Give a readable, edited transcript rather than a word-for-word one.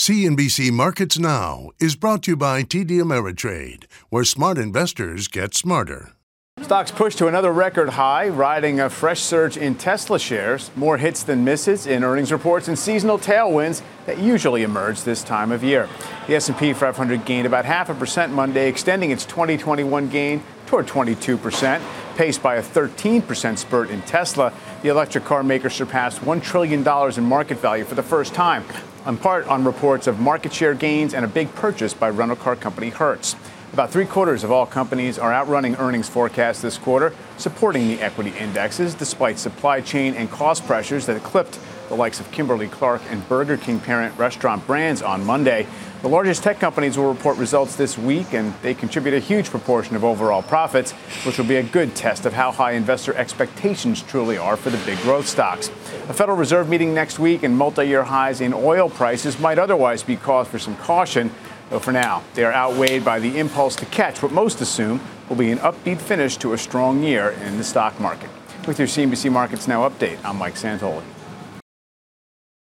CNBC Markets Now is brought to you by TD Ameritrade, where smart investors get smarter. Stocks pushed to another record high, riding a fresh surge in Tesla shares. More hits than misses in earnings reports and seasonal tailwinds that usually emerge this time of year. The S&P 500 gained about 0.5% Monday, extending its 2021 gain toward 22%, paced by a 13% spurt in Tesla. The electric car maker surpassed $1 trillion in market value for the first time, in part on reports of market share gains and a big purchase by rental car company Hertz. About 3/4 of all companies are outrunning earnings forecasts this quarter, supporting the equity indexes despite supply chain and cost pressures that eclipsed the likes of Kimberly-Clark and Burger King parent Restaurant Brands on Monday. The largest tech companies will report results this week, and they contribute a huge proportion of overall profits, which will be a good test of how high investor expectations truly are for the big growth stocks. A Federal Reserve meeting next week and multi-year highs in oil prices might otherwise be cause for some caution, though for now, they are outweighed by the impulse to catch what most assume will be an upbeat finish to a strong year in the stock market. With your CNBC Markets Now update, I'm Mike Santoli.